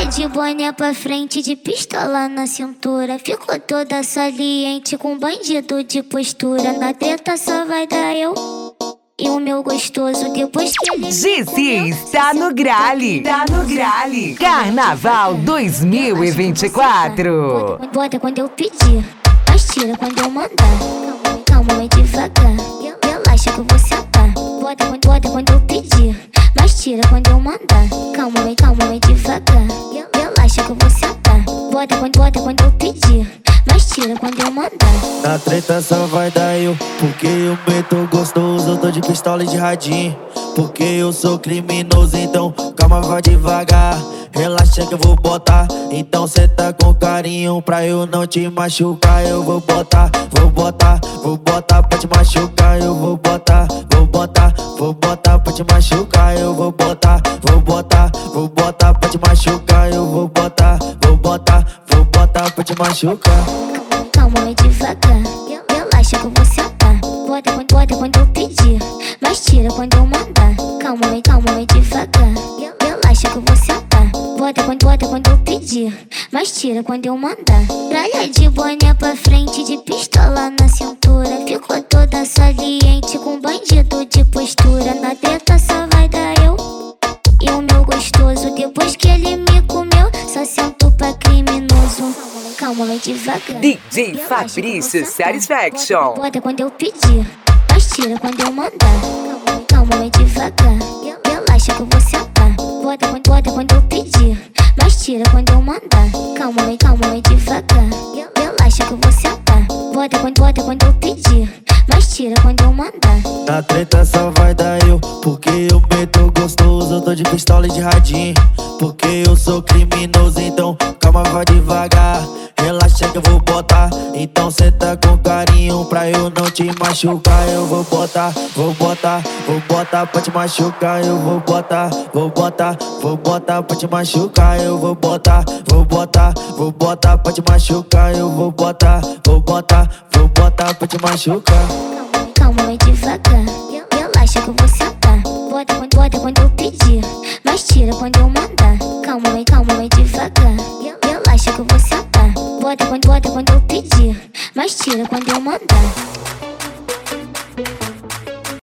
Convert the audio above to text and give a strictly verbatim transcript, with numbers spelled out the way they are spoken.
de boné pra frente, de pistola na cintura. Ficou toda saliente com bandido de postura. Na treta só vai dar eu e o meu gostoso depois que ele... G seis tá no grale, tá no grale. Carnaval dois mil e vinte e quatro. Bota, bota quando eu pedir, mas tira quando eu mandar. Calma, calma, vai devagar, relaxa que eu vou sentar. Bota, bota, bota quando eu pedir, mas tira quando eu mandar. Calma, vai, calma, vai devagar, relaxa que eu vou sentar. Bota, bota, bota quando eu pedir, mas tira quando eu mandar. Na treta só vai dar eu, porque eu meto gostoso. Eu tô de pistola e de radinho, porque eu sou criminoso. Então calma, vai devagar, relaxa que eu vou botar. Então cê tá com carinho pra eu não te machucar. Eu vou botar, vou botar, vou botar pra te machucar. Eu vou botar, vou botar, vou botar pra te machucar. Eu vou botar, vou botar, vou botar pra te machucar. Eu vou botar, vou botar, vou botar pra te machucar. Calma, vai devagar, relaxa que eu vou sentar. Bota, bota, bota quando eu pedir, mas tira quando eu mandar. Calma, vai, calma, vai devagar, relaxa que eu vou sentar. Bota, bota, bota quando eu pedir, mas tira quando eu mandar. Praia de boné pra frente, de pistola na cintura. Ficou toda saliente com bandido de postura. Na treta só vai dar eu e o meu gostoso depois que ele me comeu. Só sento pra criminoso. Calma, vai devagar. D J Fabrício Satisfaction. Bota quando eu pedir, mas tira quando eu mandar. Calma, vai devagar, relaxa que eu vou sentar. Bota, bota, bota quando eu pedir, mas tira quando eu mandar. Calma, vai, calma, vai devagar, relaxa que eu vou sentar. Bota, bota, bota quando eu pedir, mas tira quando eu mandar. Na treta só vai dar eu, porque eu meto gostoso. Eu tô de pistola e de radinho, porque eu sou criminoso. Então calma, vai devagar, relaxa que eu vou botar. Então cê tá com carinho pra eu não te machucar. Eu vou botar, vou botar, vou botar pra te machucar. Eu vou botar, vou botar, vou botar pra te machucar. Eu vou botar, vou botar, vou botar pra te machucar. Eu vou botar, vou botar, vou botar pra te machucar. Calma, vai devagar, relaxa que eu vou sentar. Bota, bota, bota quando eu pedir, mas tira quando eu mandar. Calma, vai, calma, vai devagar, relaxa que eu vou sentar. Bota, bota, bota quando eu pedir, mas tira quando eu mandar.